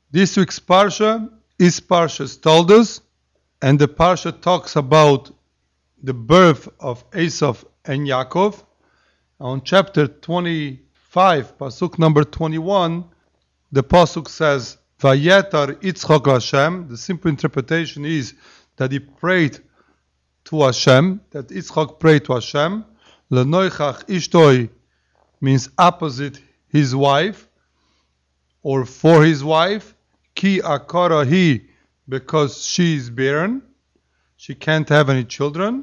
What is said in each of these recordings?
This week's Parsha is Parshas Toldos, and the Parsha talks about the birth of Esav and Yaakov. On chapter 25, Pasuk number 21, the Pasuk says, Vayetar Yitzchak Hashem. The simple interpretation is that he prayed to Hashem, that Yitzchak prayed to Hashem. Lenoichach Ishtoi means opposite his wife, or for his wife. Ki akara hi, because she is barren, she can't have any children.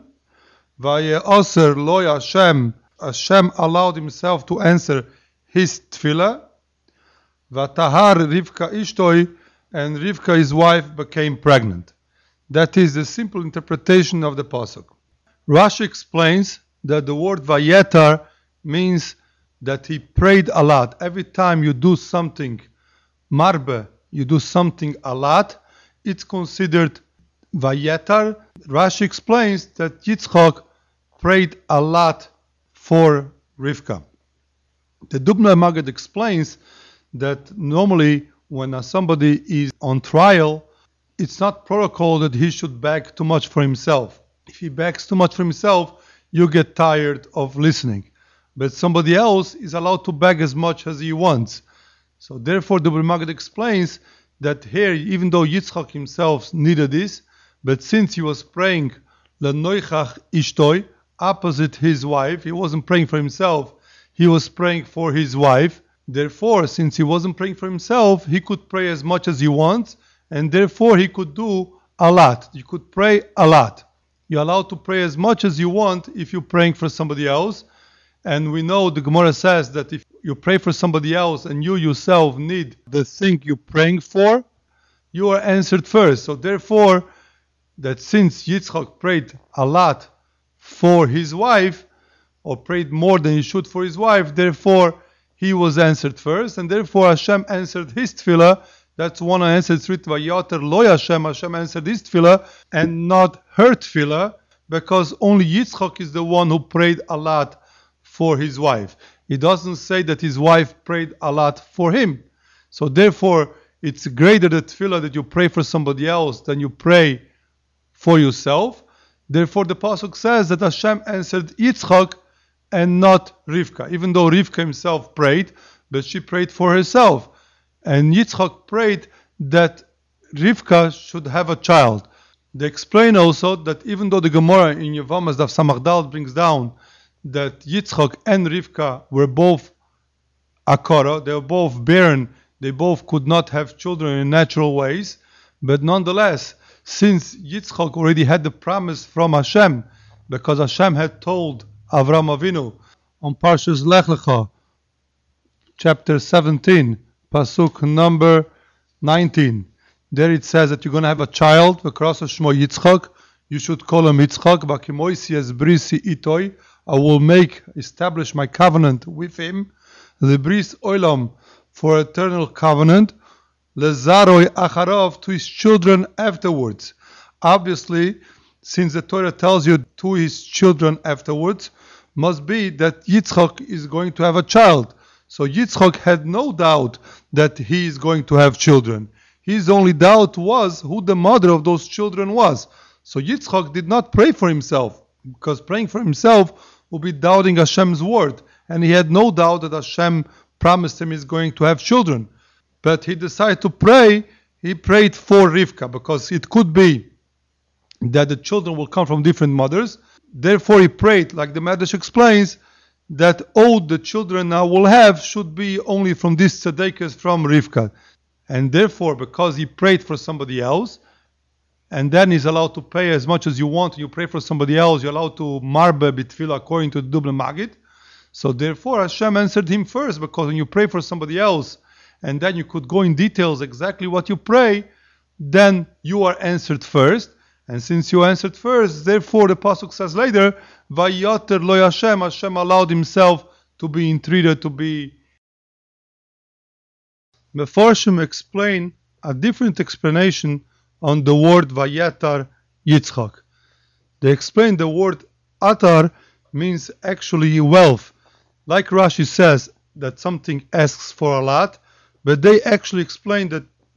Vaye'aser loy Hashem, Hashem allowed himself to answer his tefillah. Vatahar Rivka Ishtoi, and Rivka, his wife, became pregnant. That is the simple interpretation of the pasuk. Rashi explains that the word Vayetar means that he prayed a lot. Every time you do something marbe, you do something a lot, it's considered Vayetar. Rashi explains that Yitzchak prayed a lot for Rivka. The Dubno Maggid explains that normally when somebody is on trial, it's not protocol that he should beg too much for himself. If he begs too much for himself, you get tired of listening. But somebody else is allowed to beg as much as he wants. So therefore, the Dubno Maggid explains that here, even though Yitzchak himself needed this, but since he was praying Lenoichach Ishtoi, opposite his wife, he wasn't praying for himself, he was praying for his wife. Therefore, since he wasn't praying for himself, he could pray as much as he wants, and therefore he could do a lot. You could pray a lot. You're allowed to pray as much as you want if you're praying for somebody else. And we know the Gemara says that if you pray for somebody else and you yourself need the thing you're praying for, you are answered first. So therefore, that since Yitzchak prayed a lot for his wife, or prayed more than he should for his wife, therefore he was answered first, and therefore Hashem answered his tefillah. That's one answer. It's written, Vayoter Lo Hashem, Hashem answered his tefillah, and not her tefillah, because only Yitzchak is the one who prayed a lot for his wife. It doesn't say that his wife prayed a lot for him. So therefore, it's greater the tefillah that you pray for somebody else than you pray for yourself. Therefore, the pasuk says that Hashem answered Yitzchak and not Rivka. Even though Rivka himself prayed, but she prayed for herself. And Yitzchak prayed that Rivka should have a child. They explain also that even though the Gemara in Yevamos Daf Samach Daled brings down that Yitzchak and Rivka were both akara, they were both barren, they both could not have children in natural ways, but nonetheless, since Yitzchak already had the promise from Hashem, because Hashem had told Avraham Avinu on Parshas Lech Lecha, chapter 17, Pasuk number 19, there it says that you're going to have a child, v'kras shmo Yitzchak, you should call him Yitzchak, v'kimoisi es brisi itoi, I will establish my covenant with him, the bris olam, for eternal covenant, lezaroi acharov, to his children afterwards. Obviously, since the Torah tells you to his children afterwards, must be that Yitzchak is going to have a child. So Yitzchak had no doubt that he is going to have children. His only doubt was who the mother of those children was. So Yitzchak did not pray for himself, because praying for himself will be doubting Hashem's word. And he had no doubt that Hashem promised him he's going to have children. But he decided to pray. He prayed for Rivka, because it could be that the children will come from different mothers. Therefore he prayed, like the Medrash explains, that all the children now will have should be only from this tzedekah from Rivka. And therefore, because he prayed for somebody else, and then he's allowed to pay as much as you want, you pray for somebody else, you're allowed to marbe bitfillah according to the Dubno Maggid. So therefore Hashem answered him first, because when you pray for somebody else, and then you could go in details exactly what you pray, then you are answered first. And since you answered first, therefore the pasuk says later, Vayoter Lo Hashem, Hashem allowed himself to be entreated, to be. Meforshim explain a different explanation on the word Vayetar Yitzchak. They explain the word Atar means actually wealth. Like Rashi says that something asks for a lot, but they actually explain that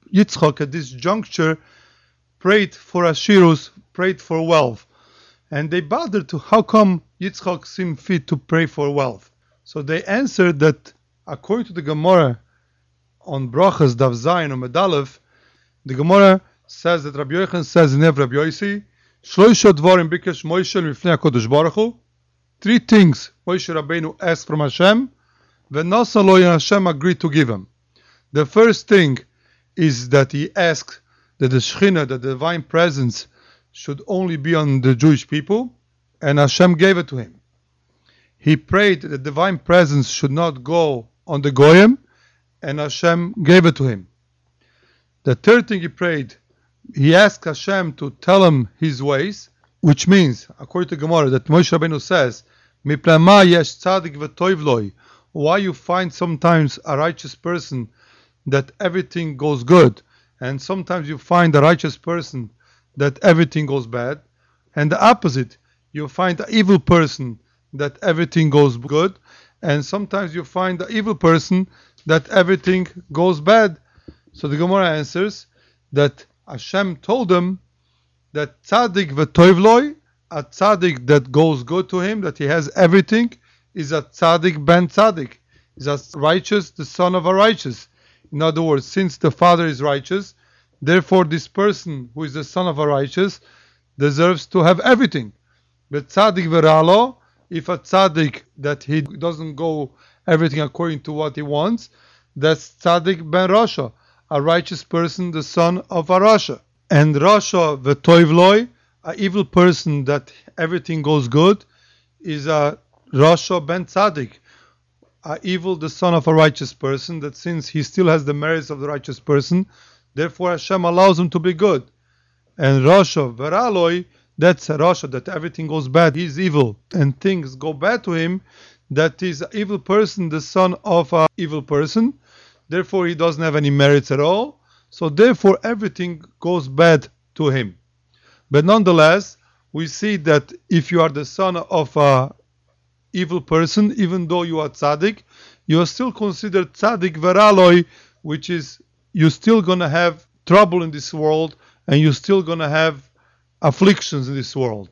Yitzchak at this juncture prayed for Ashirus, prayed for wealth. And they bothered to how come Yitzchak seemed fit to pray for wealth. So they answered that according to the Gemara on Brachas Daf Zayin or Medalev, the Gemara says that Rabbi Yochanan says in Rabbi Yossi, Shloisha dvarim bikesh Moshe lifnei HaKadosh Baruch Hu. 3 things Moshe Rabbeinu asked from Hashem, v'nasa lo, and Hashem agreed to give him. The first thing is that he asked that the Shekhinah, the divine presence, should only be on the Jewish people, and Hashem gave it to him. He prayed that the divine presence should not go on the Goyim, and Hashem gave it to him. The third thing he prayed, he asked Hashem to tell him his ways, which means, according to Gemara, that Moshe Rabbeinu says, Miplama yesh tzadik v'toiv loi. Why you find sometimes a righteous person that everything goes good, and sometimes you find a righteous person that everything goes bad, and the opposite, you find an evil person that everything goes good, and sometimes you find the evil person that everything goes bad. So the Gemara answers that Hashem told them that tzaddik v'toiv loi, a tzaddik that goes good to him, that he has everything, is a tzaddik ben tzaddik, is a righteous, the son of a righteous. In other words, since the father is righteous, therefore this person who is the son of a righteous deserves to have everything. But tzaddik v'ralo, if a tzaddik that he doesn't go everything according to what he wants, that's tzaddik ben rasha, a righteous person, the son of a rasha. And rasha v'toiv loi, a evil person that everything goes good, is a rasha ben tzaddik, a evil, the son of a righteous person, that since he still has the merits of the righteous person, therefore Hashem allows him to be good. And rasha v'raloi, that's a rasha, that everything goes bad, he's evil, and things go bad to him, that is an evil person, the son of an evil person, therefore he doesn't have any merits at all, so therefore everything goes bad to him. But nonetheless, we see that if you are the son of a evil person, even though you are tzaddik, you are still considered tzaddik veraloi, which is you're still going to have trouble in this world, and you're still going to have afflictions in this world.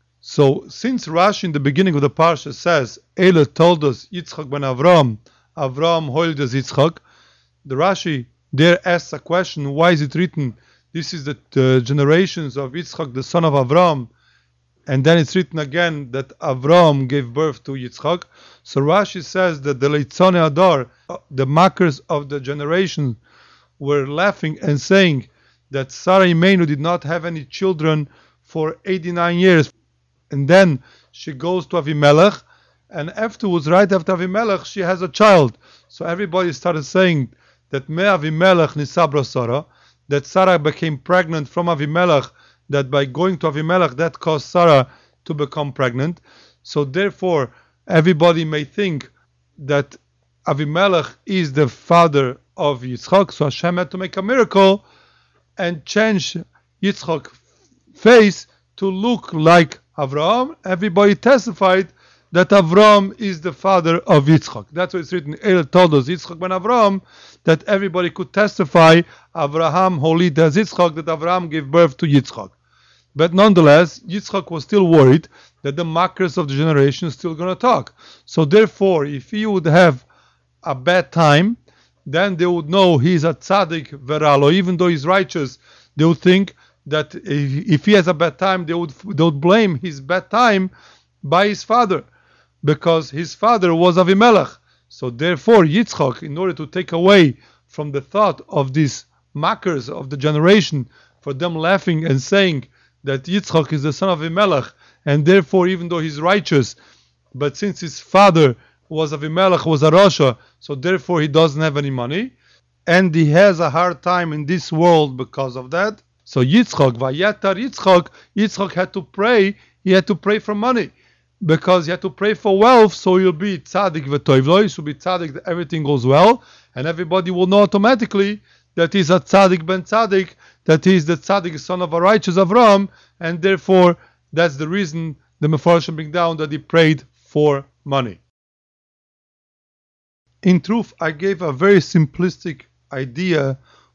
So since Rashi in the beginning of the parsha says, Eile told us Yitzchak ben Avram, Avram hoiled as Yitzchak, the Rashi there asks a question, why is it written, this is the generations of Yitzchak, the son of Avram, and then it's written again that Avram gave birth to Yitzchak. So Rashi says that the Leitzone Adar, the makers of the generation, were laughing and saying that Sarah Imeinu did not have any children for 89 years. And then she goes to Avimelech, and afterwards, right after Avimelech, she has a child. So everybody started saying that Me Avimelech Nisabra Sarah, that Sarah became pregnant from Avimelech, that by going to Avimelech, that caused Sarah to become pregnant. So therefore, everybody may think that Avimelech is the father of Yitzchak. So Hashem had to make a miracle and change Yitzchak's face to look like Avraham. Everybody testified that Avram is the father of Yitzchak. That's why it's written, El told us, Yitzchak ben Avram, that everybody could testify, Avraham holid as Yitzchak, that Avraham gave birth to Yitzchak. But nonetheless, Yitzchak was still worried that the makers of the generation is still going to talk. So therefore, if he would have a bad time, then they would know he's a tzaddik veralo, even though he's righteous. They would think that if he has a bad time, they would blame his bad time by his father, because his father was Avimelech. So therefore, Yitzchak, in order to take away from the thought of these makers of the generation, for them laughing and saying that Yitzchak is the son of Avimelech, and therefore, even though he's righteous, but since his father was Avimelech, was a rasha, so therefore he doesn't have any money, and he has a hard time in this world because of that. So Yitzchak, Vayatar Yitzchak, Yitzchak had to pray. He had to pray for money, because he had to pray for wealth, so he'll be tzaddik v'toivloi, so be tzaddik that everything goes well, and everybody will know automatically that he's a tzaddik ben tzaddik, that he's the tzaddik son of a righteous Avram, and therefore that's the reason the Mefarshim bring down that he prayed for money. In truth, I gave a very simplistic idea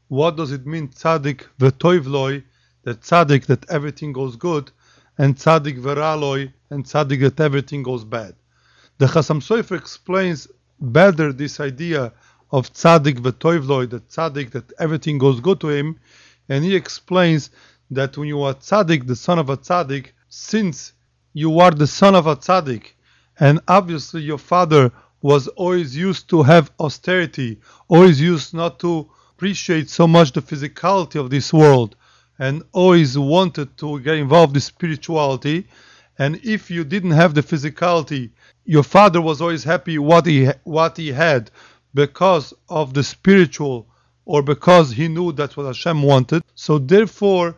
what does it mean tzaddik v'toivloi, that tzaddik that everything goes good, and tzaddik v'raloi, and tzaddik that everything goes bad. The Chasam Sofer explains better this idea of tzaddik v'toivloi, that tzaddik that everything goes good to him, and he explains that when you are tzaddik, the son of a tzaddik, since you are the son of a tzaddik, and obviously your father was always used to have austerity, always used not to appreciate so much the physicality of this world, and always wanted to get involved in spirituality. And if you didn't have the physicality, your father was always happy what he had because of the spiritual, or because he knew that's what Hashem wanted. So therefore,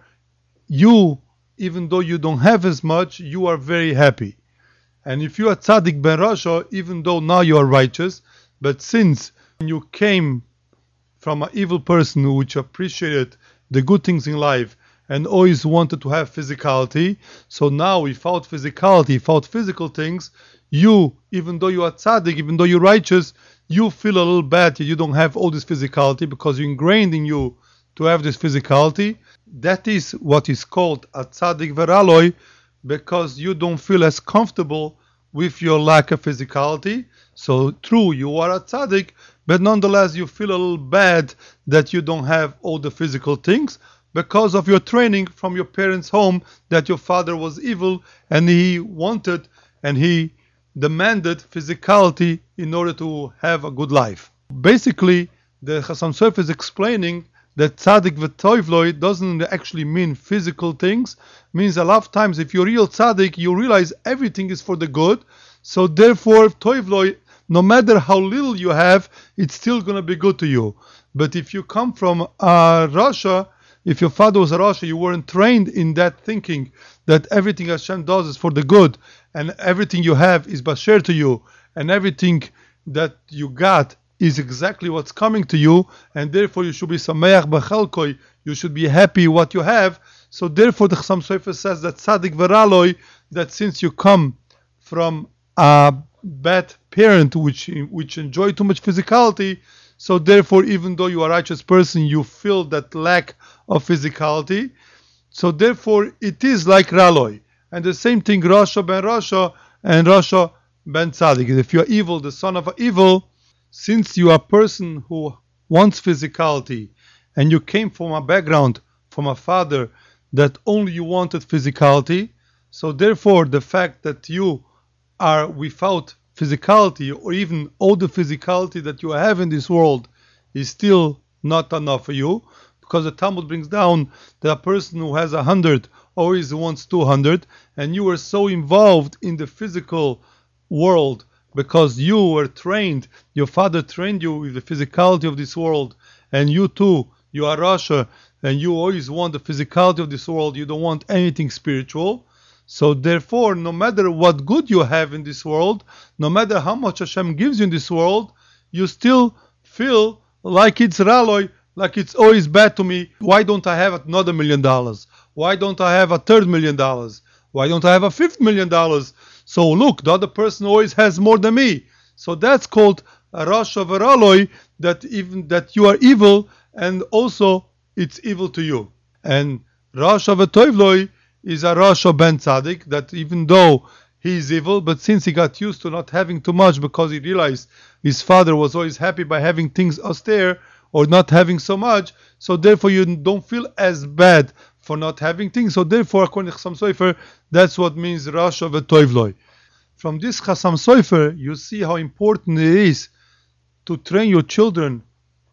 you, even though you don't have as much, you are very happy. And if you are tzaddik ben rasha, even though now you are righteous, but since you came from an evil person which appreciated the good things in life and always wanted to have physicality, so now without physicality, without physical things, you, even though you are tzaddik, even though you're righteous, you feel a little bad that you don't have all this physicality, because you ingrained in you to have this physicality. That is what is called a tzaddik v'raloi, because you don't feel as comfortable with your lack of physicality. So true, you are a tzaddik, but nonetheless you feel a little bad that you don't have all the physical things, because of your training from your parents' home, that your father was evil and he wanted and he demanded physicality in order to have a good life. Basically, the Chasam Sofer is explaining that tzaddik v'toivloi doesn't actually mean physical things. Means a lot of times if you're real tzaddik, you realize everything is for the good. So therefore, toivloi, no matter how little you have, it's still going to be good to you. But if you come from a rasha, if your father was a rasha, you weren't trained in that thinking that everything Hashem does is for the good, and everything you have is basher to you, and everything that you got is exactly what's coming to you, and therefore you should be sameach b'chalkoi, you should be happy what you have. So therefore the Chasam Sofer says that tzaddik v'raloi, that since you come from a bad parent which enjoy too much physicality, so therefore even though you are a righteous person, you feel that lack of physicality. So therefore it is like raloi. And the same thing, rasha ben rasha and rasha ben tzaddik. If you are evil, the son of evil, since you are a person who wants physicality, and you came from a background, from a father that only you wanted physicality, so therefore the fact that you are without physicality, or even all the physicality that you have in this world, is still not enough for you, because the Talmud brings down that a person who has 100 always wants 200, and you are so involved in the physical world because you were trained, your father trained you with the physicality of this world, and you too, you are rasha, and you always want the physicality of this world, you don't want anything spiritual. So therefore, no matter what good you have in this world, no matter how much Hashem gives you in this world, you still feel like it's raloi, like it's always bad to me. Why don't I have another $1 million? Why don't I have a third $1 million? Why don't I have a fifth $1 million? So look, the other person always has more than me. So that's called a rasha v'raloi, that even that you are evil, and also it's evil to you. And rasha v'toivloi is a rasha ben tzaddik, that even though he is evil, but since he got used to not having too much, because he realized his father was always happy by having things austere or not having so much, so therefore you don't feel as bad for not having things. So therefore, according to Chasam Sofer, that's what means rasha v'toivloi. From this Chasam Sofer, you see how important it is to train your children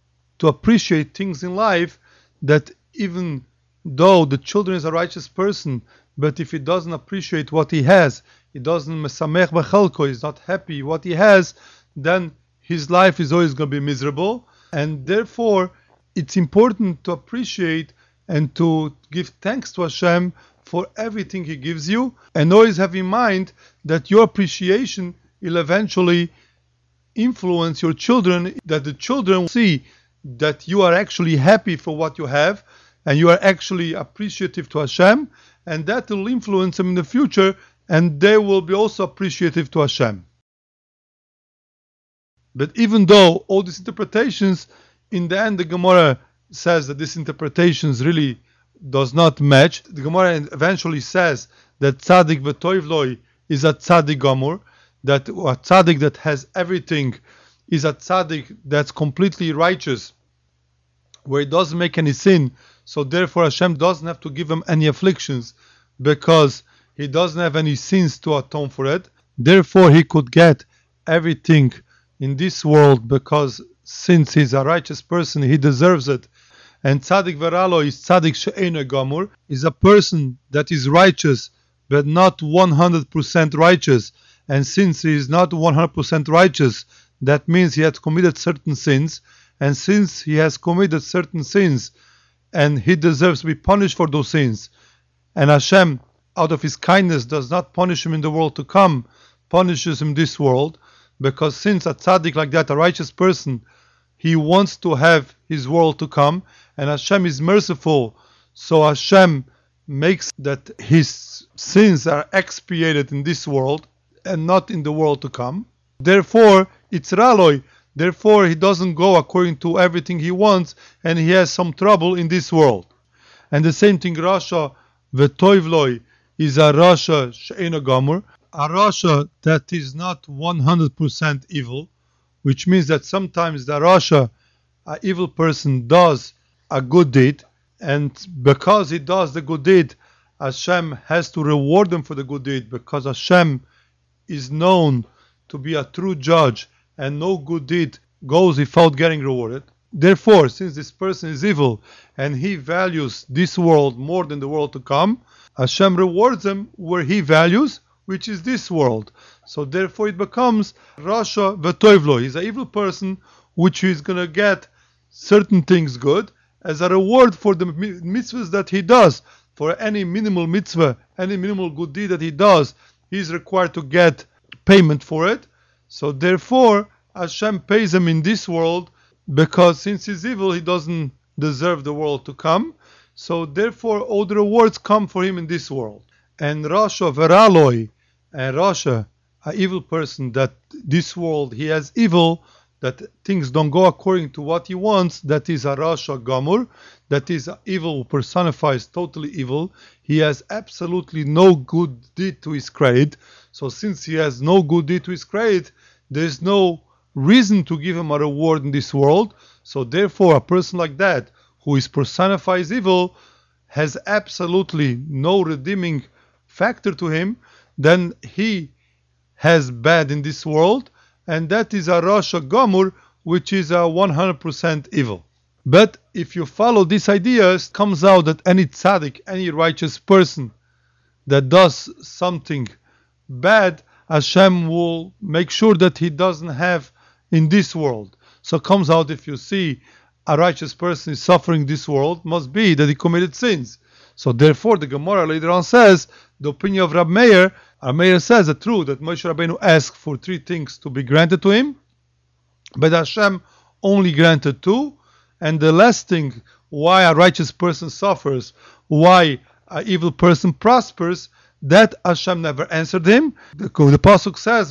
to appreciate things in life, that even though the children is a righteous person, but if he doesn't appreciate what he has, he doesn't mesamech b'chalko, he's not happy what he has, then his life is always going to be miserable. And therefore, it's important to appreciate and to give thanks to Hashem for everything He gives you, and always have in mind that your appreciation will eventually influence your children, that the children see that you are actually happy for what you have, and you are actually appreciative to Hashem, and that will influence them in the future, and they will be also appreciative to Hashem. But even though all these interpretations, in the end the Gemara says that this interpretations really does not match. The Gemara eventually says that tzaddik v'toivloi is a tzaddik gomor, that a tzaddik that has everything is a tzaddik that's completely righteous, where he doesn't make any sin, so therefore Hashem doesn't have to give him any afflictions because he doesn't have any sins to atone for it. Therefore he could get everything in this world because since he's a righteous person, he deserves it. And tzaddik veralo is tzaddik she'eino gomor, is a person that is righteous but not 100% righteous. And since he is not 100% righteous, that means he has committed certain sins. And since he has committed certain sins, and he deserves to be punished for those sins, and Hashem, out of his kindness, does not punish him in the world to come, punishes him this world, because since a tzaddik like that, a righteous person, he wants to have his world to come, and Hashem is merciful, so Hashem makes that his sins are expiated in this world and not in the world to come. Therefore, it's raloi. Therefore, he doesn't go according to everything he wants, and he has some trouble in this world. And the same thing, Rasha v'toivloi is a Rasha she'eino gomor, a Rasha that is not 100% evil, which means that sometimes the Rasha, an evil person, does a good deed, and because he does the good deed, Hashem has to reward him for the good deed, because Hashem is known to be a true judge, and no good deed goes without getting rewarded. Therefore, since this person is evil and he values this world more than the world to come, Hashem rewards him where he values, which is this world. So therefore it becomes Rasha v'toivlo. He's an evil person which is going to get certain things good as a reward for the mitzvahs that he does. For any minimal mitzvah, any minimal good deed that he does, he is required to get payment for it. So therefore, Hashem pays him in this world, because since he's evil, he doesn't deserve the world to come. So therefore, all the rewards come for him in this world. And Rasha veraloi, and Rasha, an evil person, that this world he has evil, that things don't go according to what he wants, that is a Rasha gomor, that is evil who personifies totally evil. He has absolutely no good deed to his credit. So since he has no good deed to his credit, there's no reason to give him a reward in this world. So therefore, a person like that, who is personifies evil, has absolutely no redeeming factor to him. Then he has bad in this world, and that is a Rasha gomor, which is a 100% evil. But if you follow these ideas, it comes out that any tzaddik, any righteous person that does something bad, Hashem will make sure that he doesn't have in this world. So it comes out, if you see a righteous person is suffering this world, must be that he committed sins. So therefore the Gemara later on says, the opinion of Rab Meir says the truth, that Moshe Rabbeinu asked for 3 things to be granted to him, but Hashem only granted 2. And the last thing, why a righteous person suffers, why an evil person prospers, that Hashem never answered him. The Pasuk says,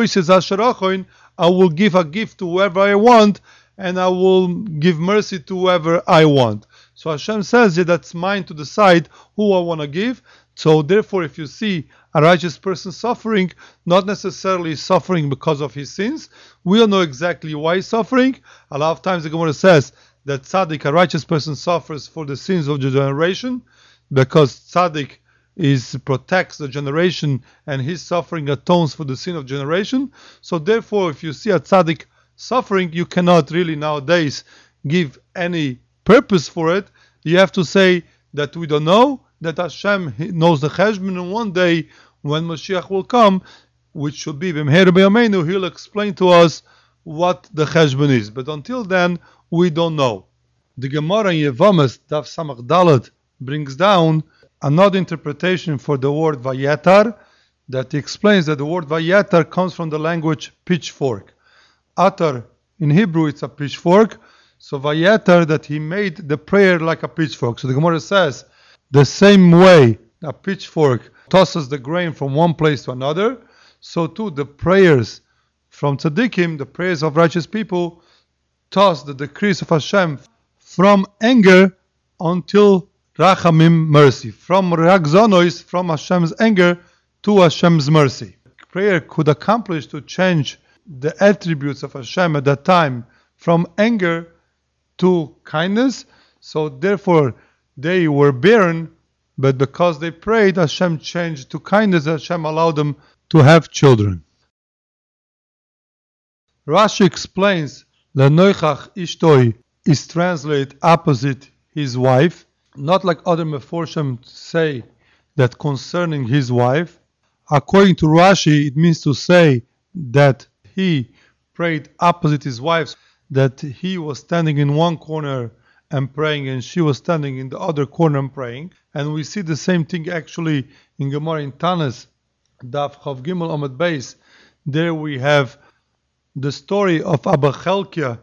I will give a gift to whoever I want, and I will give mercy to whoever I want. So Hashem says, yeah, that's mine to decide who I want to give. So therefore, if you see a righteous person suffering, not necessarily suffering because of his sins, we don't know exactly why he's suffering. A lot of times the Gemara says that tzaddik, a righteous person, suffers for the sins of the generation, because tzaddik protects the generation, and his suffering atones for the sin of generation. So therefore, if you see a tzaddik suffering, you cannot really nowadays give any purpose for it. You have to say that we don't know, that Hashem knows the cheshbon, and one day when Mashiach will come, which should be B'mheir B'yameinu, he'll explain to us what the cheshbon is. But until then, we don't know. The Gemara in Yevamis, Daf Samach Dalet, brings down another interpretation for the word Vayetar, that explains that the word Vayetar comes from the language pitchfork. Atar, in Hebrew, it's a pitchfork. So Vayetar, that he made the prayer like a pitchfork. So the Gemara says, the same way a pitchfork tosses the grain from one place to another, so too the prayers from tzaddikim, the prayers of righteous people, toss the decrees of Hashem from anger until Rachamim, mercy. From Ragzonois, from Hashem's anger to Hashem's mercy. Prayer could accomplish to change the attributes of Hashem at that time from anger to kindness. So therefore they were barren, but because they prayed, Hashem changed to kindness. Hashem allowed them to have children. Rashi explains that Noichach Ishtoi is translated opposite his wife, not like other Meforshim say that concerning his wife. According to Rashi, it means to say that he prayed opposite his wife, that he was standing in one corner and praying and she was standing in the other corner and praying. And we see the same thing actually in Gemara in Tanis, Daf Chav Gimel Amud Beis. There we have the story of Abba Chelkia,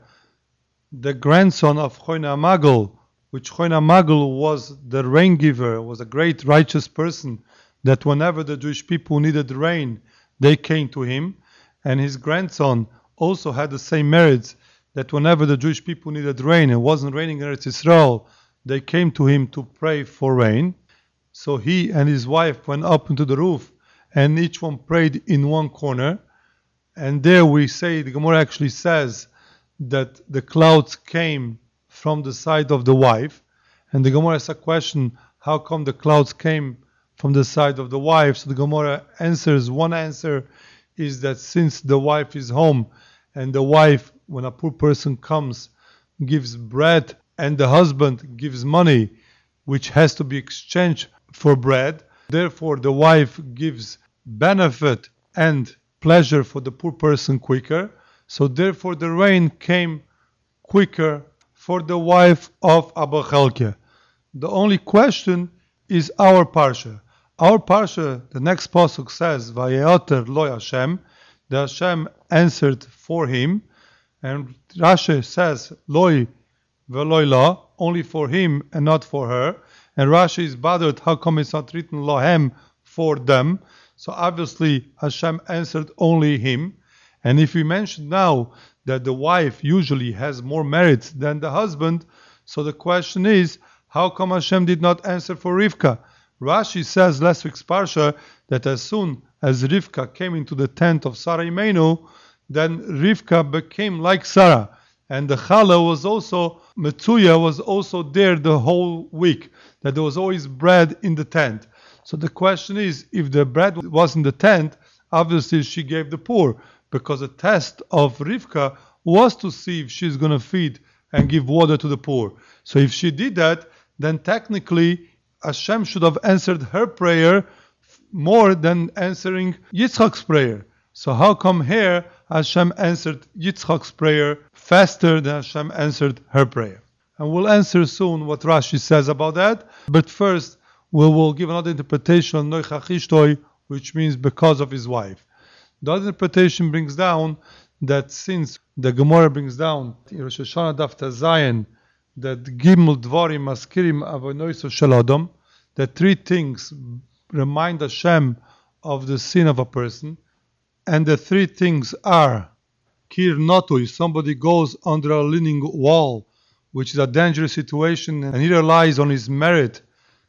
the grandson of Choina Magel, which Choina Magel was the rain giver, was a great righteous person, that whenever the Jewish people needed rain, they came to him. And his grandson also had the same merits, that whenever the Jewish people needed rain, it wasn't raining in Eretz Yisrael, they came to him to pray for rain. So he and his wife went up into the roof, and each one prayed in one corner. And there we say, the Gemara actually says that the clouds came from the side of the wife. And the Gemara has a question, how come the clouds came from the side of the wife? So the Gemara answers, one answer is that since the wife is home, and the wife, when a poor person comes, gives bread, and the husband gives money, which has to be exchanged for bread, therefore the wife gives benefit and pleasure for the poor person quicker. So therefore the rain came quicker for the wife of Abba Chelkia. The only question is our parsha. Our parsha, the next pasuk says, Vayeoter lo Hashem, the Hashem answered for him. And Rashi says, Loi ve'loi la, only for him and not for her. And Rashi is bothered, how come it's not written lohem, for them? So obviously Hashem answered only him. And if we mention now that the wife usually has more merits than the husband, so the question is, how come Hashem did not answer for Rivka? Rashi says last week's parsha that as soon as Rivka came into the tent of Sarah Imenu, then Rivka became like Sarah. And the challah was also, Metzuya was also there the whole week, that there was always bread in the tent. So the question is, if the bread was in the tent, obviously she gave the poor, because the test of Rivka was to see if she's going to feed and give water to the poor. So if she did that, then technically Hashem should have answered her prayer more than answering Yitzchak's prayer. So how come here Hashem answered Yitzchak's prayer faster than Hashem answered her prayer? And we'll answer soon what Rashi says about that. But first, we will give another interpretation on Noichach Ishtoi, which means because of his wife. The other interpretation brings down that since the Gemara brings down in Rosh Hashanah Daf Zayin that Gimel Dvarim Maskirim Avonoso Shel Adam, that three things remind Hashem of the sin of a person, and the three things are Kir Notui, somebody goes under a leaning wall, which is a dangerous situation, and he relies on his merit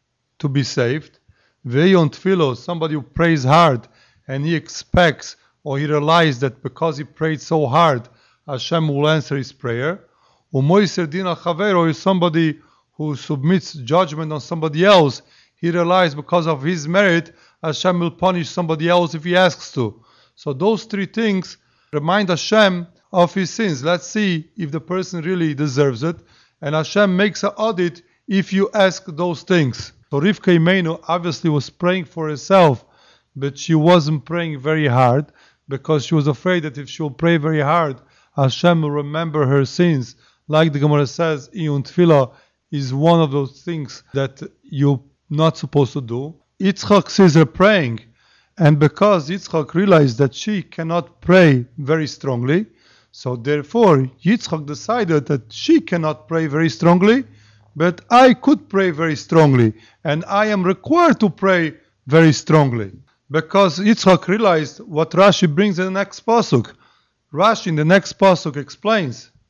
to be saved. Ve'yon Tfilo, somebody who prays hard, and he expects or he relies that because he prayed so hard, Hashem will answer his prayer. Umoiser Din Chavero is somebody who submits judgment on somebody else. He relies because of his merit, Hashem will punish somebody else if he asks to. So those three things remind Hashem of his sins. Let's see if the person really deserves it. And Hashem makes an audit if you ask those things. So Rivka Imenu obviously was praying for herself, but she wasn't praying very hard because she was afraid that if she will pray very hard, Hashem will remember her sins. Like the Gemara says, Iyun Tefillah is one of those things that you're not supposed to do. Yitzchak sees her praying, and because Yitzchak realized that she cannot pray very strongly, so therefore Yitzchak decided that she cannot pray very strongly, but I could pray very strongly, and I am required to pray very strongly. Because Yitzchak realized what Rashi brings in the next pasuk. Rashi in the next pasuk explains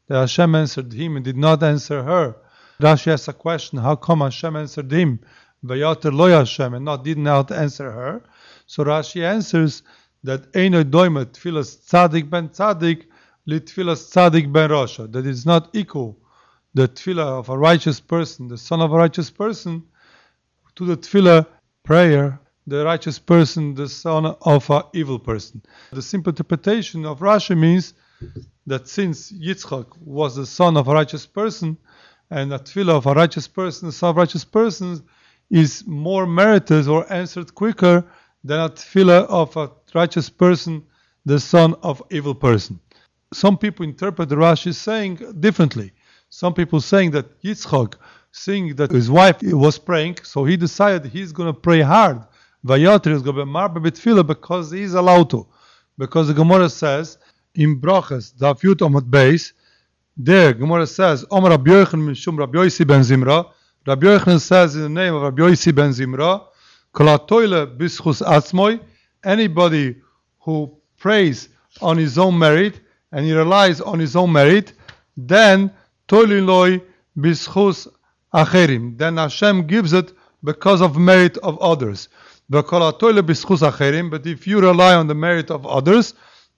that Hashem answered him and did not answer her. Rashi asks a question, how come Hashem answered him, Vayater lo Hashem, and did not answer her? So Rashi answers that Eino doime tfilas tzadik ben tzadik li tfilas tzadik ben Rasha, that is not equal the tefillah of a righteous person, the son of a righteous person, to the tefillah prayer, the righteous person, the son of an evil person. The simple interpretation of Rashi means that since Yitzchak was the son of a righteous person, and a tefillah of a righteous person, the son of a righteous person, is more merited or answered quicker than a tefillah of a righteous person, the son of evil person. Some people interpret the Rashi saying differently. Some people saying that Yitzchak, seeing that his wife was praying, so he decided he's going to pray hard. Vayater is going to be marbe b'tefillah because he's allowed to. Because the Gemara says, in Brachas, Daf Yud Amud Beis, there Gemara says, Omer Rabbi Yochanan mishum Rabbi Yosi ben Zimra. Rabbi Yochanan says in the name of Rabbi Yosi ben Zimra, Kol hatoile b'schus atzmoi, anybody who prays on his own merit and he relies on his own merit, then toililoi b'schus acherim. Then Hashem gives it because of merit of others. But if you rely on the merit of others,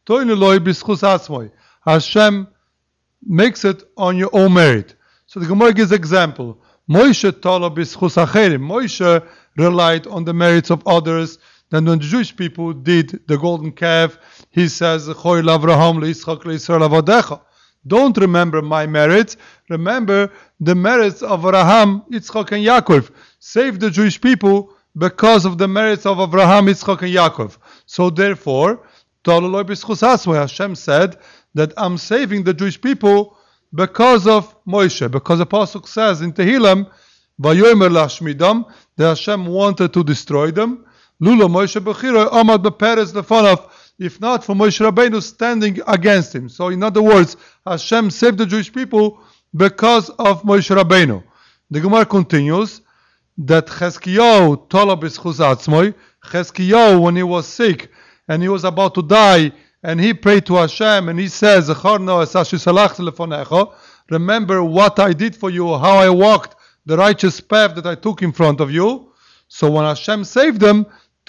Hashem makes it on your own merit. So the Gemara gives an example. Moshe relied on the merits of others. Then when the Jewish people did the golden calf, he says, don't remember my merits, remember the merits of Abraham, Yitzchak, and Yaakov. Save the Jewish people because of the merits of Abraham, Yitzchak, and Yaakov. So therefore, Hashem said that I'm saving the Jewish people because of Moshe. Because the Pasuk says in Tehillim, Vayomer lashmidam, that Hashem wanted to destroy them. Lula Moshe bechiro amad beperes lefanaf, if not for Moshe Rabbeinu standing against him. So in other words, Hashem saved the Jewish people because of Moshe Rabbeinu. The Gemara continues that Chezkiyahu tola b'schus atzmoi, Chezkiyahu, when he was sick and he was about to die, and he prayed to Hashem and he says, remember what I did for you, how I walked the righteous path that I took in front of you. So when Hashem saved them,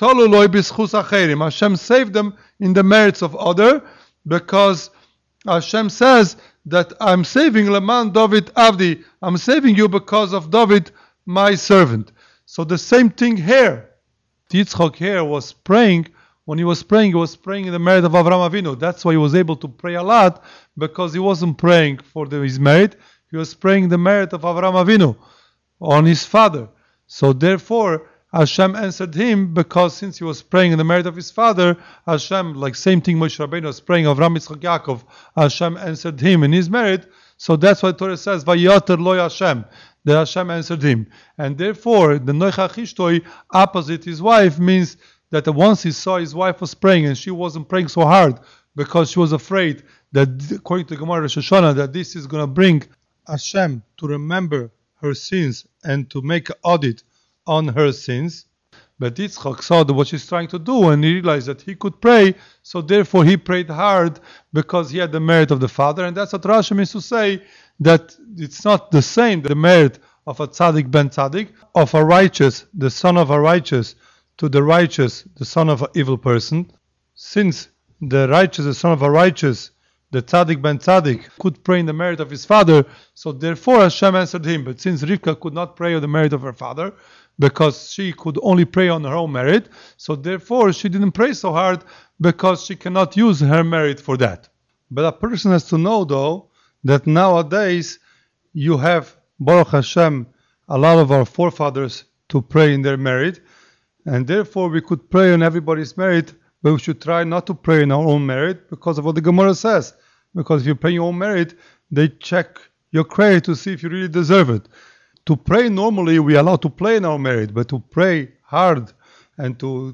Hashem saved them in the merits of other, because Hashem says that I'm saving Leman David Avdi, I'm saving you because of David, my servant. So the same thing here. Yitzchak here was praying. When he was praying in the merit of Avraham Avinu. That's why he was able to pray a lot, because he wasn't praying for his merit. He was praying the merit of Avraham Avinu on his father. So therefore, Hashem answered him, because since he was praying in the merit of his father, Hashem, like same thing Moshe Rabbeinu was praying of Avraham, Yitzchak, Yaakov, Hashem answered him in his merit. So that's why the Torah says, Vayater lo Hashem, that Hashem answered him. And therefore, the Noichach Ishtoi, opposite his wife, means that once he saw his wife was praying and she wasn't praying so hard because she was afraid that, according to Gemara Rosh Hashanah, that this is going to bring Hashem to remember her sins and to make an audit on her sins. But Yitzchak saw what she's trying to do and he realized that he could pray, so therefore he prayed hard because he had the merit of the father. And that's what Rashi means to say, that it's not the same, the merit of a tzaddik ben tzaddik, of a righteous, the son of a righteous, to the righteous, the son of an evil person. Since the righteous, the son of a righteous, the tzaddik ben tzaddik, could pray in the merit of his father, so therefore Hashem answered him. But since Rivka could not pray on the merit of her father, because she could only pray on her own merit, so therefore she didn't pray so hard, because she cannot use her merit for that. But a person has to know, though, that nowadays you have, Baruch Hashem, a lot of our forefathers to pray in their merit, and therefore we could pray on everybody's merit, but we should try not to pray in our own merit, because of what the Gemara says. Because if you pray your own merit, they check your credit to see if you really deserve it. To pray normally, we are allowed to pray in our merit, but to pray hard and to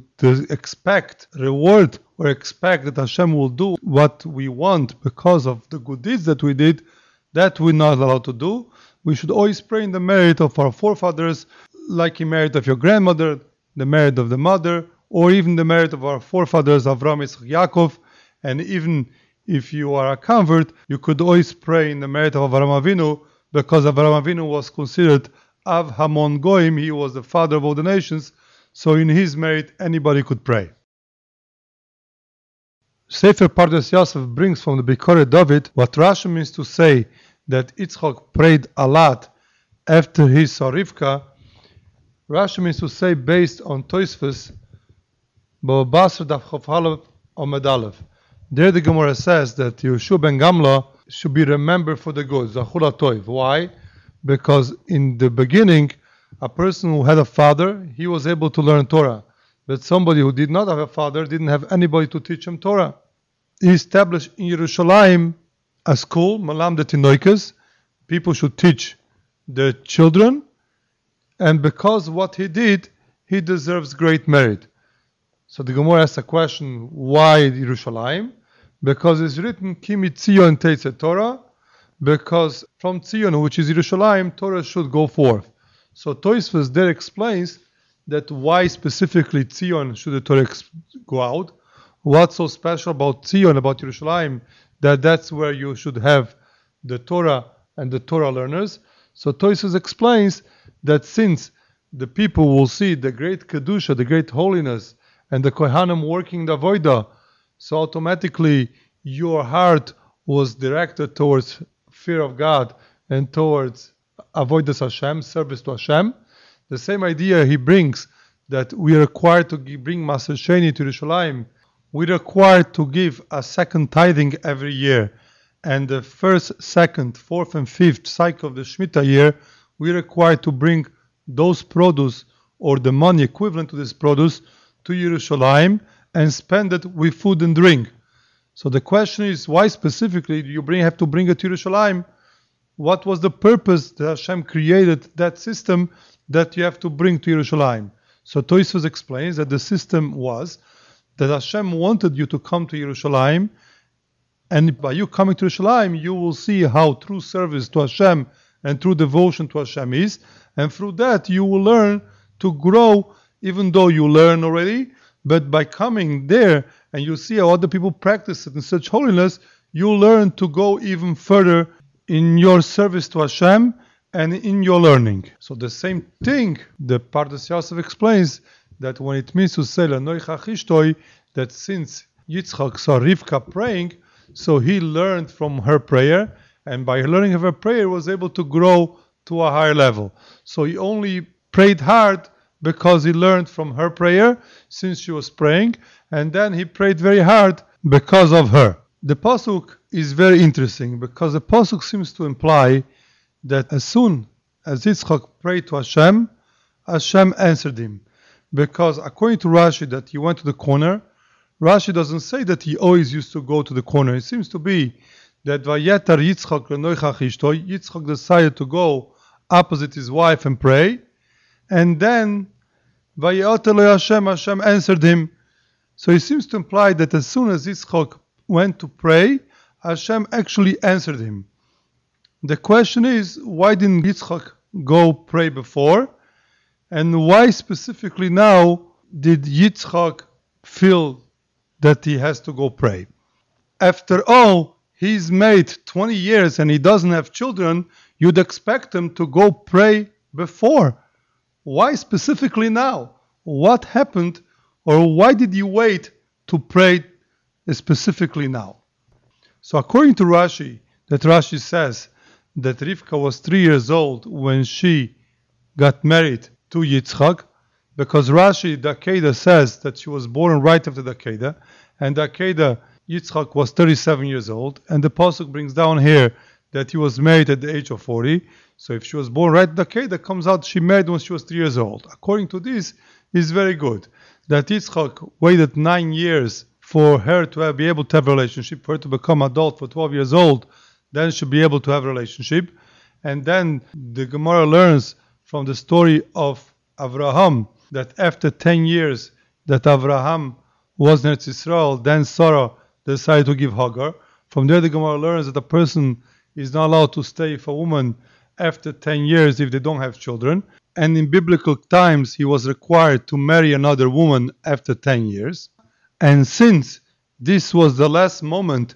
expect reward or expect that Hashem will do what we want because of the good deeds that we did, that we're not allowed to do. We should always pray in the merit of our forefathers, like in merit of your grandmother, the merit of the mother, or even the merit of our forefathers, Avraham, Yitzchak, Yaakov, and even if you are a convert, you could always pray in the merit of Avraham Avinu, because Avraham Avinu was considered Av Hamon Goim, he was the father of all the nations, so in his merit anybody could pray. Sefer Pardes Yosef brings from the Bikoret David what Rashi means to say that Yitzchak prayed a lot after he saw Rivka. Rashi means to say based on Tosfos, B'Basar Daf Chof Omed Aleph. There the Gemara says that Yehoshua ben Gamla should be remembered for the good, Zachul HaTov. Why? Because in the beginning, a person who had a father, he was able to learn Torah. But somebody who did not have a father didn't have anybody to teach him Torah. He established in Yerushalayim a school, Malam de Tinoikes. People should teach the children. And because of what he did, he deserves great merit. So the Gemara asks a question, why Yerushalayim? Because it's written, Ki mitzion teitzeh Torah, because from Tzion, which is Yerushalayim, Torah should go forth. So Tosfos there explains that why specifically Tzion should the Torah go out. What's so special about Tzion, about Yerushalayim, that's where you should have the Torah and the Torah learners. So Tosfos explains that since the people will see the great Kedusha, the great holiness, and the Kohanim working the Avodah, so automatically your heart was directed towards fear of God and towards Avodas Hashem, service to Hashem. The same idea he brings, that we are required to bring Maser Sheni to Yerushalayim. We are required to give a second tithing every year. And the first, second, fourth, and fifth cycle of the Shemitah year, we are required to bring those produce or the money equivalent to this produce to Yerushalayim and spend it with food and drink. So the question is, why specifically do you have to bring it to Yerushalayim? What was the purpose that Hashem created that system that you have to bring to Yerushalayim? So Tosfos explains that the system was that Hashem wanted you to come to Yerushalayim, and by you coming to Yerushalayim, you will see how true service to Hashem and true devotion to Hashem is, and through that you will learn to grow, even though you learn already, but by coming there and you see how other people practice it in such holiness, you learn to go even further in your service to Hashem and in your learning. So the same thing, the Pardes Yosef explains that when it means to say Lanoicha Chishtoi, that since Yitzchak saw Rivka praying, so he learned from her prayer, and by learning of her prayer was able to grow to a higher level. So he only prayed hard because he learned from her prayer since she was praying, and then he prayed very hard because of her. The pasuk is very interesting because the pasuk seems to imply that as soon as Yitzchak prayed to Hashem, Hashem answered him. Because according to Rashi that he went to the corner, Rashi doesn't say that he always used to go to the corner. It seems to be that Vayetar Yitzchak Lenoicha Chishtoi, Yitzchak decided to go opposite his wife and pray, and then Vayetar Lo Hashem, Hashem answered him. So it seems to imply that as soon as Yitzchak went to pray, Hashem actually answered him. The question is, why didn't Yitzchak go pray before? And why specifically now did Yitzchak feel that he has to go pray? After all, he's married 20 years and he doesn't have children. You'd expect him to go pray before. Why specifically now? What happened, or why did you wait to pray specifically now? So according to Rashi, that Rashi says that Rivka was 3 years old when she got married to Yitzchak, because Rashi, the Akedah, says that she was born right after the Akedah, and the Akedah, Yitzchak was 37 years old, and the pasuk brings down here that he was married at the age of 40. So if she was born right after the Akedah, comes out she married when she was 3 years old. According to this, is very good. That Yitzchak waited 9 years for her to be able to have a relationship, for her to become adult for 12 years old, then she'll be able to have a relationship. And then the Gemara learns from the story of Avraham that after 10 years that Avraham was in Eretz Yisrael, then Sarah decided to give Hagar. From there the Gemara learns that a person is not allowed to stay with a woman after 10 years if they don't have children. And in biblical times he was required to marry another woman after 10 years. And since this was the last moment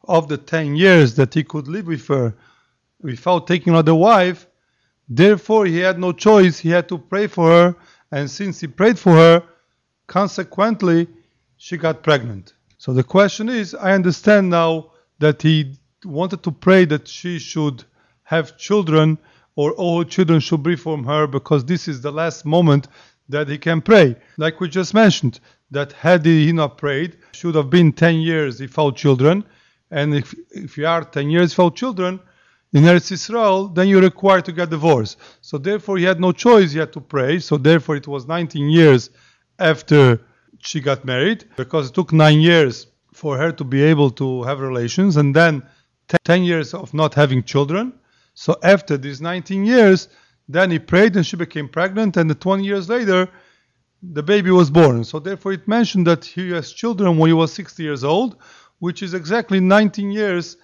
of the 10 years that he could live with her without taking another wife, therefore he had no choice. He had to pray for her, and since he prayed for her, consequently, she got pregnant. So the question is, I understand now that he wanted to pray that she should have children, or all her children should be from her, because this is the last moment that he can pray. Like we just mentioned, that had he not prayed, should have been 10 years without children. And if you are 10 years without children in Eretz Yisrael, then you're required to get divorced. So therefore he had no choice, he had to pray. So therefore it was 19 years after she got married, because it took 9 years for her to be able to have relations, and then 10 years of not having children. So after these 19 years, then he prayed and she became pregnant, and 20 years later, the baby was born. So therefore it mentioned that he has children when he was 60 years old, which is exactly 19 years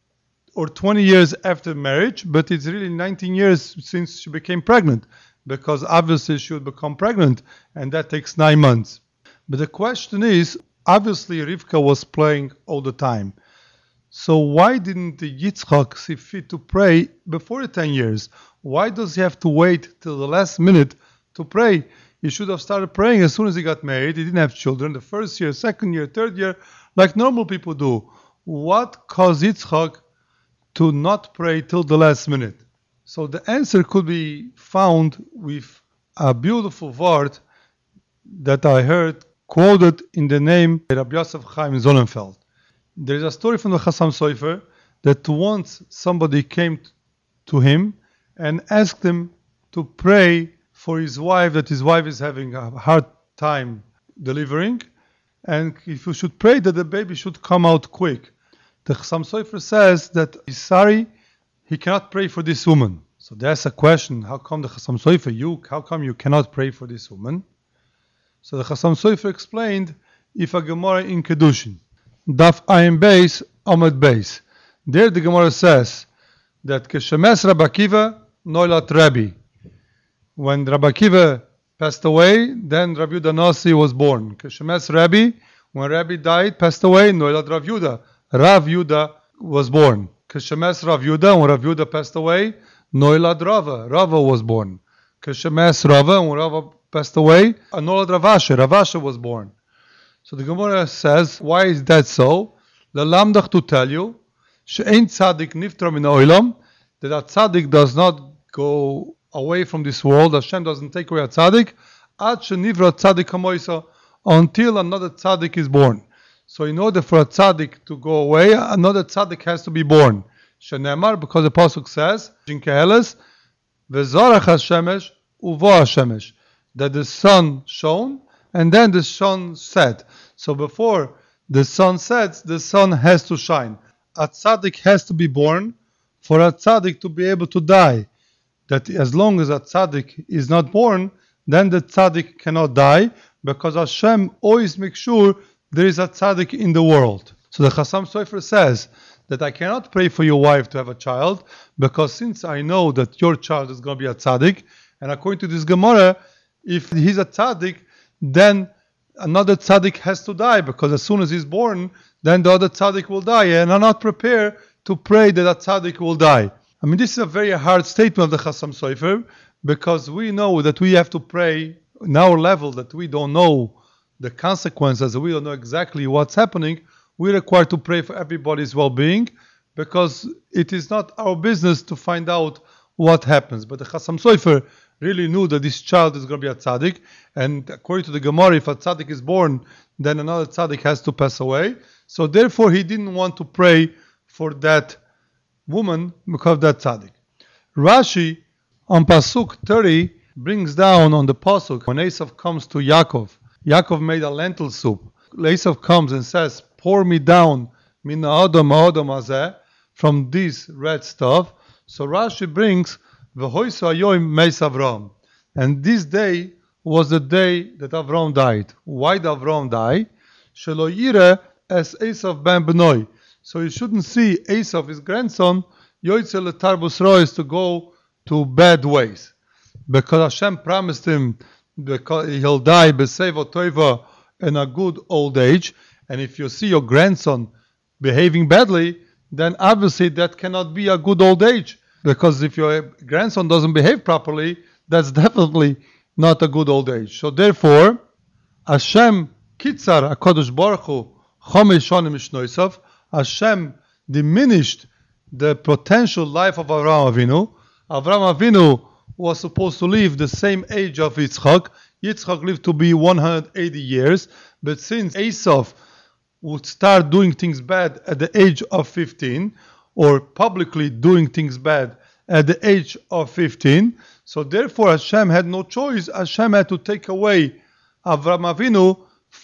or 20 years after marriage, but it's really 19 years since she became pregnant, because obviously she would become pregnant, and that takes 9 months. But the question is, obviously Rivka was praying all the time. So why didn't Yitzchak see fit to pray before the 10 years? Why does he have to wait till the last minute to pray? He should have started praying as soon as he got married. He didn't have children. The first year, second year, third year, like normal people do. What caused Yitzchak to not pray till the last minute? So the answer could be found with a beautiful word that I heard quoted in the name of Rabbi Yosef Chaim Sonnenfeld. There is a story from the Chassam Sofer that once somebody came to him and asked him to pray for his wife, that his wife is having a hard time delivering, and if you should pray that the baby should come out quick. The Chassam Sofer says that he's sorry, he cannot pray for this woman. So there's a question, how come the Chassam Sofer, how come you cannot pray for this woman? So the Chassam Sofer explained, if a Gemara in Kedushin, Daf Ayin Beis, Amud Beis. There the Gemara says that Keshemes Rabbi Akiva Noilat Rabbi. When Rabbi Akiva passed away, then Rabbi Yehuda Nasi was born. Keshemes Rabbi, when Rabbi died, passed away, Noilat Rav Yehuda. Rav Yehuda was born. Keshemes Rav Yehuda, when Rav Yehuda passed away, Noilat Rava. Rava was born. Keshemes Rava, when Rava passed away, Noilat Ravashe. Ravashe was born. So the Gemara says, why is that so? Lalamdach, to tell you, she'ein tzaddik niftra min ha'olam, that a tzaddik does not go away from this world. Hashem doesn't take away a tzaddik, ad she'nivra tzaddik hamoisa, until another tzaddik is born. So in order for a tzaddik to go away, another tzaddik has to be born. Shenemar, because the pasuk says, in Keheles, v'zorach hashemesh uvo hashemesh, that the sun shone and then the sun set. So before the sun sets, the sun has to shine. A tzaddik has to be born for a tzaddik to be able to die. That as long as a tzaddik is not born, then the tzaddik cannot die, because Hashem always makes sure there is a tzaddik in the world. So the Chassam Sofer says that I cannot pray for your wife to have a child, because since I know that your child is going to be a tzaddik, and according to this Gemara, if he's a tzaddik, then another tzaddik has to die, because as soon as he's born, then the other tzaddik will die, and I'm not prepared to pray that a tzaddik will die. I mean, this is a very hard statement of the Chassam Sofer, because we know that we have to pray in our level, that we don't know the consequences, we don't know exactly what's happening. We're required to pray for everybody's well-being, because it is not our business to find out what happens. But the Chassam Sofer really knew that this child is going to be a tzaddik, and according to the Gemara, if a tzaddik is born, then another tzaddik has to pass away. So therefore, he didn't want to pray for that woman because of that tzaddik. Rashi on Pasuk 30 brings down on the Pasuk, when Esav comes to Yaakov made a lentil soup. Esav comes and says, pour me down min ha'adam hazeh, from this red stuff. So Rashi brings V'hoisu hayoim meis Avram. And this day was the day that Avram died. Why did Avram die? Shelo yireh es Esav ben benoi. So you shouldn't see Esav, his grandson, yoytze letarbus rois, to go to bad ways. Because Hashem promised him that he'll die b'seiva toiva in a good old age. And if you see your grandson behaving badly, then obviously that cannot be a good old age. Because if your grandson doesn't behave properly, that's definitely not a good old age. So therefore, Hashem Kitzar HaKadosh Baruch Hu Chomesh Shonim Mishnoisav, Hashem diminished the potential life of Avraham Avinu. Avraham Avinu was supposed to live the same age of Yitzchak. Yitzchak lived to be 180 years, but since Esau would start doing things bad at the age of 15, or publicly doing things bad at the age of 15, so therefore Hashem had no choice. Hashem had to take away Avraham Avinu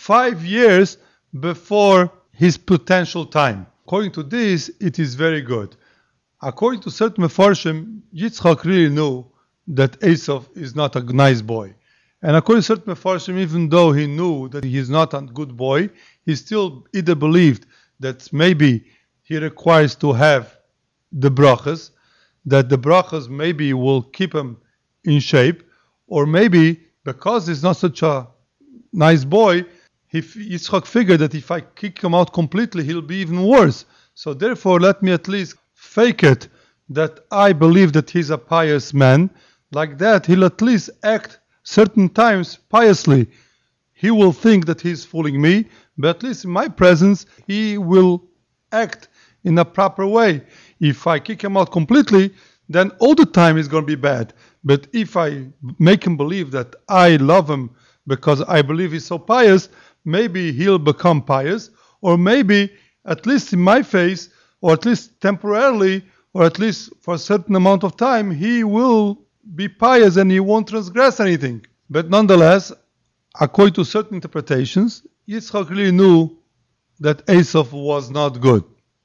5 years before his potential time. According to this, it is very good. According to certain Mefarshim, Yitzchak really knew that Esau is not a nice boy. And according to certain Mefarshim, even though he knew that he is not a good boy, he still either believed that maybe he requires to have the brachas, that the brachas maybe will keep him in shape, or maybe because he's not such a nice boy, Yitzchak figured that if I kick him out completely, he'll be even worse. So therefore, let me at least fake it that I believe that he's a pious man. Like that, he'll at least act certain times piously. He will think that he's fooling me, but at least in my presence, he will act in a proper way. If I kick him out completely, then all the time he's going to be bad. But if I make him believe that I love him because I believe he's so pious, maybe he'll become pious, or maybe at least in my face, or at least temporarily, or at least for a certain amount of time, he will be pious and he won't transgress anything. But nonetheless, according to certain interpretations, Yitzchak really knew that Esau was not good.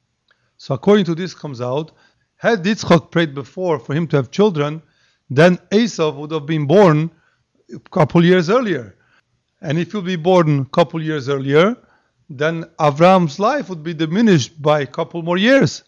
So according to this comes out, had Yitzchak prayed before for him to have children, then Esau would have been born a couple years earlier. And if he'll be born a couple years earlier, then Avraham's life would be diminished by a couple more years.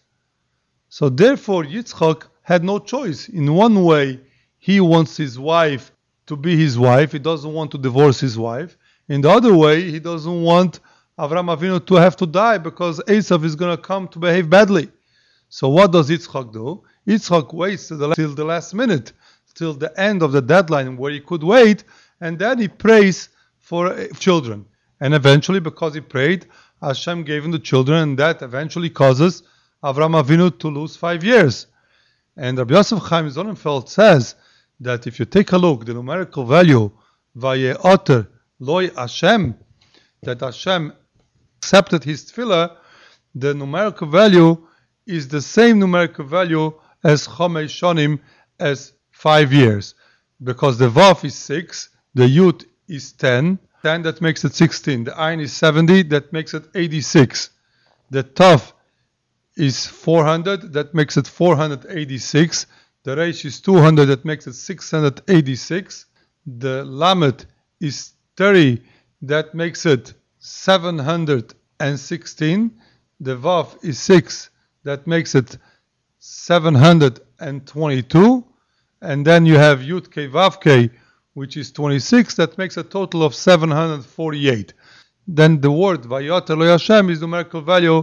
So therefore, Yitzchak had no choice. In one way, he wants his wife to be his wife. He doesn't want to divorce his wife. In the other way, he doesn't want Avraham Avinu to have to die because Esau is going to come to behave badly. So what does Yitzchak do? Yitzchak waits till the last minute, till the end of the deadline where he could wait, and then he prays for children. And eventually, because he prayed, Hashem gave him the children, and that eventually causes Avraham Avinu to lose 5 years. And Rabbi Yosef Chaim Sonnenfeld says that if you take a look, the numerical value, Vaye'oter Loi Hashem, that Hashem accepted his tefillah, the numerical value is the same numerical value as Chomesh Shonim, as 5 years. Because the Vav is 6, the Yud is 10, that makes it 16. The Ayin is 70, that makes it 86. The Tav is 400, that makes it 486. The Reish is 200, that makes it 686. The Lamed is 30, that makes it 716. The Vav is 6, that makes it 722. And then you have Yud K Vav K, which is 26, that makes a total of 748. Then the word Vayoter Lo Hashem is numerical value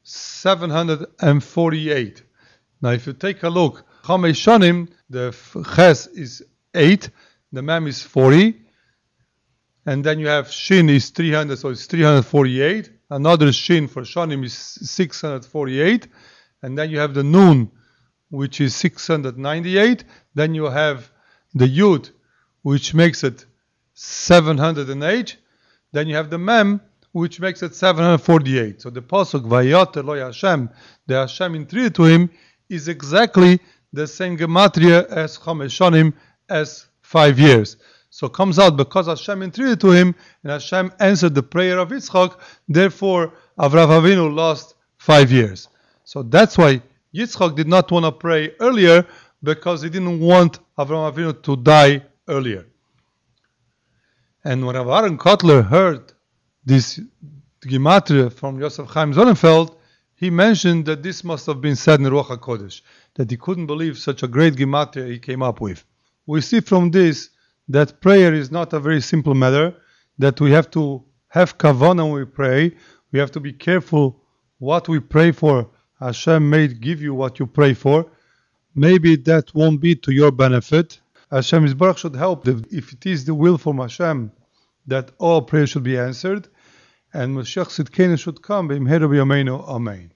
748. Now if you take a look, Chomesh Shonim, the Ches is 8, the Mem is 40, and then you have Shin is 300, so it's 348. Another Shin for Shonim is 648, and then you have the Nun, which is 698. Then you have the Yud, which makes it 708. Then you have the Mem, which makes it 748. So the pasuk Vayoter Lo Hashem, the Hashem entreated to him, is exactly the same gematria as Chomesh Shonim, as 5 years. So it comes out because Hashem entreated to him, and Hashem answered the prayer of Yitzchak. Therefore, Avraham Avinu lost 5 years. So that's why Yitzchak did not want to pray earlier, because he didn't want Avraham Avinu to die earlier. And when Rav Aaron Kotler heard this gematria from Yosef Chaim Sonnenfeld, he mentioned that this must have been said in Ruach HaKodesh, that he couldn't believe such a great gematria he came up with. We see from this that prayer is not a very simple matter, that we have to have kavanah when we pray. We have to be careful what we pray for, Hashem may give you what you pray for. Maybe that won't be to your benefit. Hashem Yisbarach should help if it is the will from Hashem that all prayers should be answered, and Mashiach Tzidkenu should come. Amen.